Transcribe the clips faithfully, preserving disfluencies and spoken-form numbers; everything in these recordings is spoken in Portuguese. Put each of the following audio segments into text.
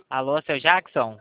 Alô, seu Jackson?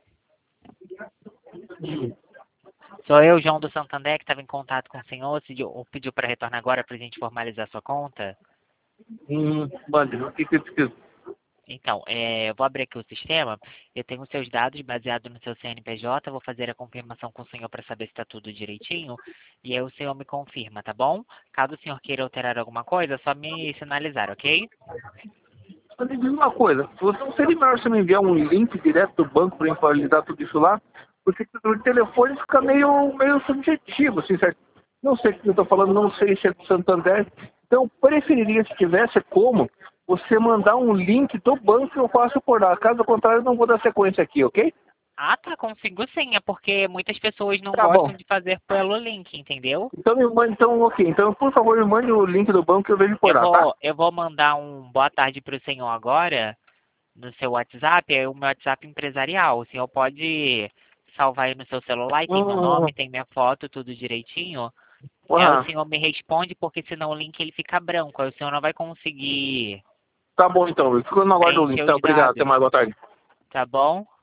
Sou eu, João do Santander, que estava em contato com o senhor, se ou pediu para retornar agora para a gente formalizar sua conta. Hum, mande, o que que eu preciso? Então, é, eu vou abrir aqui o sistema, eu tenho os seus dados baseados no seu C N P J, vou fazer a confirmação com o senhor para saber se está tudo direitinho, e aí o senhor me confirma, tá bom? Caso o senhor queira alterar alguma coisa, é só me sinalizar, ok? Mas me diz uma coisa, você, seria melhor você me enviar um link direto do banco para validar tudo isso lá? Porque o telefone fica meio, meio subjetivo, assim, certo? Não sei o que eu estou falando, não sei se é do Santander. Então, eu preferiria, se tivesse como, você mandar um link do banco que eu faço por lá. Caso contrário, eu não vou dar sequência aqui, ok? Ah, tá, consigo sim, é porque muitas pessoas não Tá bom. gostam de fazer pelo link, entendeu? Então, me mande, então, ok. Então, por favor, me mande o link do banco que eu vejo por Eu lá, tá? vou, eu vou mandar um boa tarde para o senhor agora, no seu WhatsApp, é o meu WhatsApp empresarial. O senhor pode salvar aí no seu celular e tem meu Hum, nome, tem minha foto, tudo direitinho. É, o ah, senhor me responde, porque senão o link ele fica branco, aí o senhor não vai conseguir tá bom, então. Eu fico no aguardo do link. preencher Então, os obrigado. Até dados, mais. Boa tarde. tá bom?